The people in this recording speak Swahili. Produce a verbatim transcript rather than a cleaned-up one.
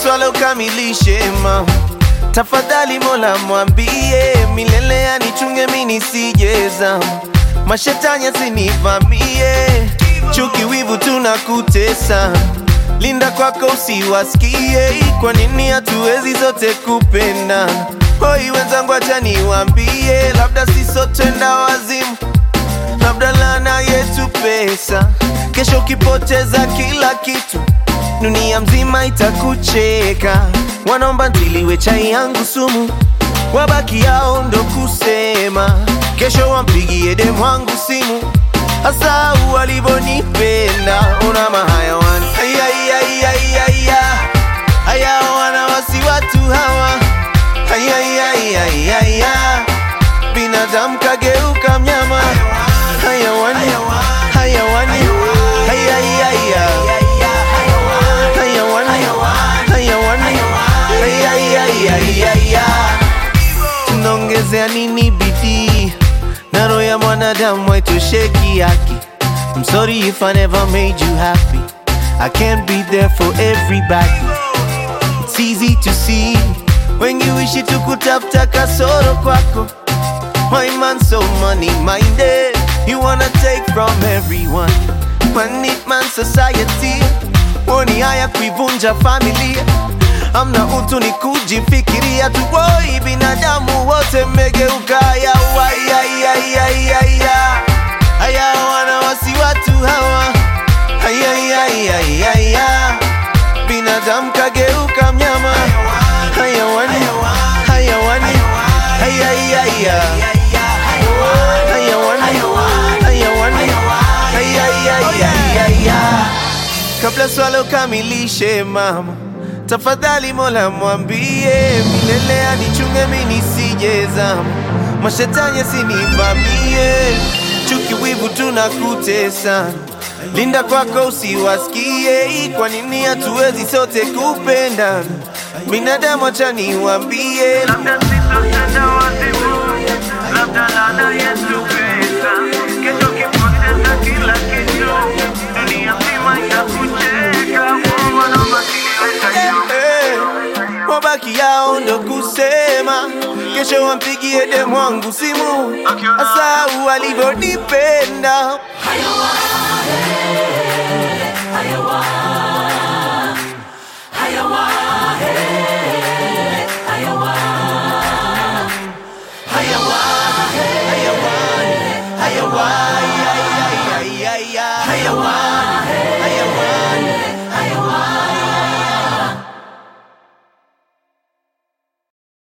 swala ukamilishe mama. Tafadhali Mola mwambie milele anichunge mimi nisijeza, mashetani asinivamie, chuki wivu tunakutesa. Linda kwako usiwasikie, kwa nini hatuwezi zote kupenda? Hoi wenzangu acha niwaambie, labda sisi sote enda wazimu, labda laana yetu pesa. Kesho ukipoteza kila kitu, dunia mzima itakucheka. Wanaomba ntiliwe chai yangu sumu, wabaki yao ndo kusema. Kesho wampigie demu wangu simu, hasa walivonipenda. Ona mahayawani, aya aya aya aya aya, wana wasi watu hawa. Aya aya aya aya, binadamu kageuka mnyama. Hayawani, hayawani, aya aya aya, hayawani, hayawani, aya aya aya aya. Tunaongezea nini bidii, na roho ya mwanadamu haitosheki haki. I'm sorry if I never made you happy, I can't be there for everybody. It's easy to see when you wish it to kutafuta kasoro kwako. My man so money minded, you wanna take from everyone. Money man society, woni haya kuivunja familia. Amna utu ni kujifikiria tu, boy binadamu wote mmegeuka. Aya aya aya aya aya aya, wana wasi watu hawa. Aya aya aya aya, binadamu kageuka mnyama. Hayawani, hayawani, aya aya aya, hayawani, hayawani, aya aya aya. Kabla swala ukamilishe mama, tafadhali Mola mwambie milele anichunge mimi nisijeza, mashetani asinivamie, chuki wivu tunakutesa. Linda kwako usiwasikie, kwa nini hatuwezi sote kupenda? Binadamu acha niwaambie, labda sisi tutenda wazimu, labda laana yetu pesa. Kesho ukipoteza kila kitu, dunia mzima itakucheka. Wabaki yao ndo kusema. Kesho wampigie demu wangu simu, hasa walivonipenda. Hayawani,